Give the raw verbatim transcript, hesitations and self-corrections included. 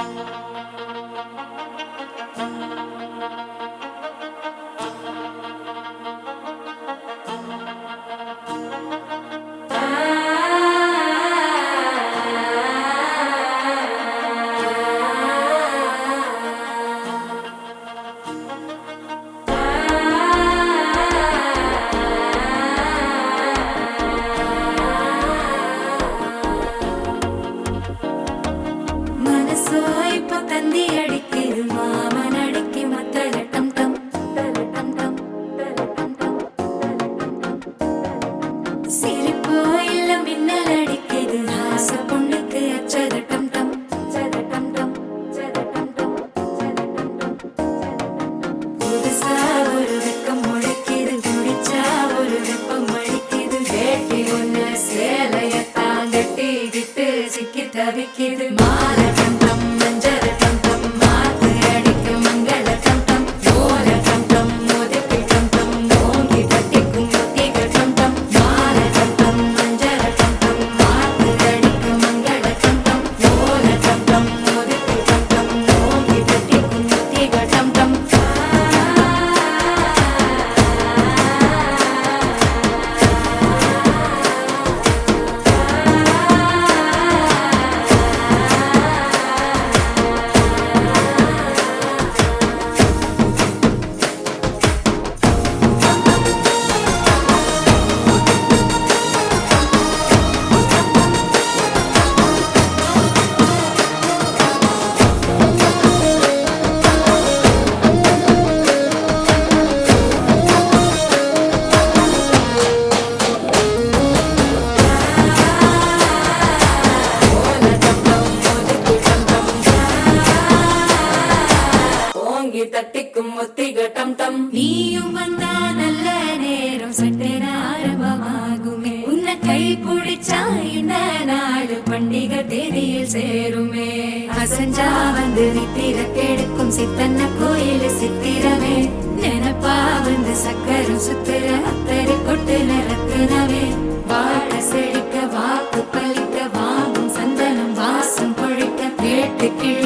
தவிக்கிது மால கண்டம் மஞ்சள் கண்டம் மாத்து அடிக்கும் மங்கள கண்டம் ஓல கண்டம் மோதிக்கு கண்டம் ஓங்கி தட்டிக்கும் முத்திக கண்டம் மால கண்டம் மஞ்சள் கண்டம் மாத்து அடிக்கும் மங்கள கண்டம் ஓல கண்டம் மோதிக்கு கண்டம் ஓங்கி தட்டிக்கும் முத்திக கண்டம் தட்டிக்கும் முத்திக டம் டம் நீயும் வந்தா நல்ல நேரம் சட்டென ஆரம்பமாகுமே உன்னை கை பிடிச்சா இந்த நாடு பண்டிகை தேதியில் சேருமே அசஞ்சா வந்து நித்திர கெடுக்கும் சித்தன்ன கோயில் சித்திரமே நினைப்பா வந்து சக்கரம் சுத்துற அத்தரை கொட்டு நிறத்துனவே வாழ செழிக்க வாக்கு பலிக்க வாங்கும் சந்தனம் வாசம் பொழிக்க கேட்டு கிழ